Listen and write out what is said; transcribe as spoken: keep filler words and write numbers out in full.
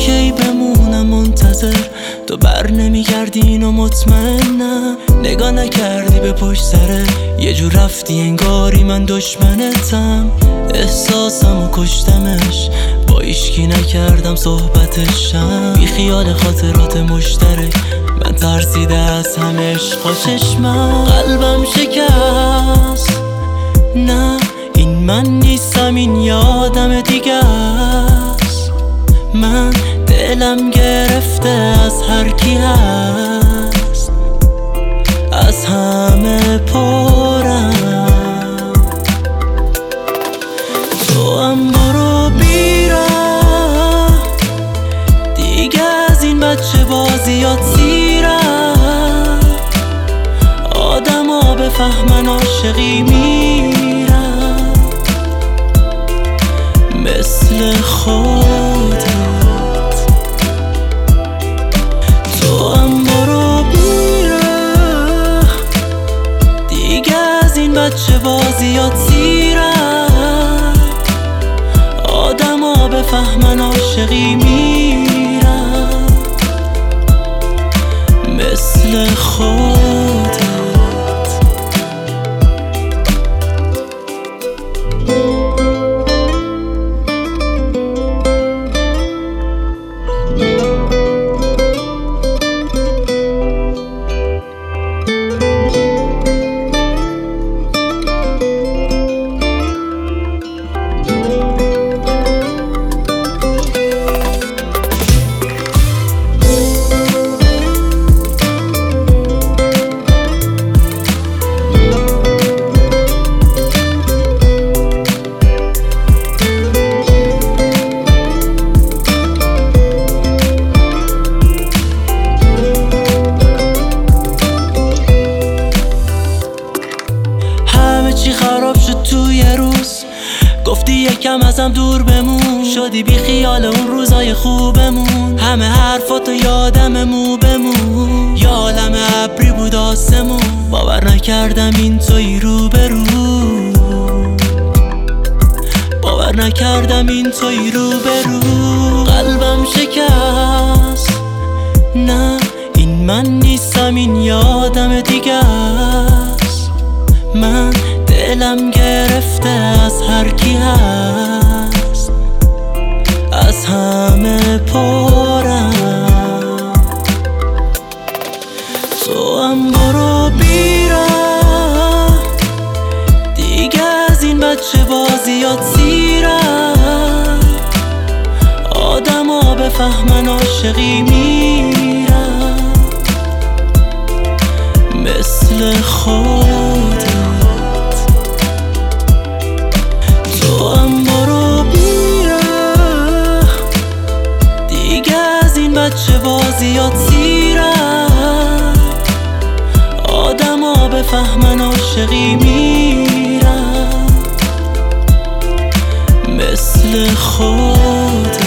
کی بمونم منتظر تو بر نمیگردی اینو مطمئنم. نگاه نکردی به پشت سره یه جور رفتی انگاری من دشمنتم. احساسم و کشتمش با ایشکی نکردم صحبتشم. بی خیال خاطرات مشترک من ترسیده از همه عشق و چشمم. قلبم شکست نه این من نیستم این یه آدم دیگه است. من دلم گرفته از هر کی هست از همه پرم. تو هم برو بیره دیگه از این بچه بازیات سیره. آدم ها بفهمن عاشقی میره مثل خودت. تو هم برو بیره دیگه از این بچه بازیات سیره. آدم ها بفهمن عاشقی میره مثل خودت. چی خراب شد تو یه روز گفتی یکم ازم دور بمون. شدی بی خیال اون روزای خوبمون. همه حرفاتو یادم مو بمون. یا عالم ابری بود آسمون. باور نکردم این توی رو به رو. باور نکردم این توی رو به رو. قلبم شکست نه این من نیستم این یه آدم دیگه است. من دلم گرفته از هر کی هست از همه پرم. تو هم برو بیره دیگه از این بچه بازیات سیره. آدم ها بفهمن عاشقی میره مثل خودت. تو هم برو بیره دیگه از این بچه بازیات سیره. آدم ها بفهمن عاشقی میره مثل خودت.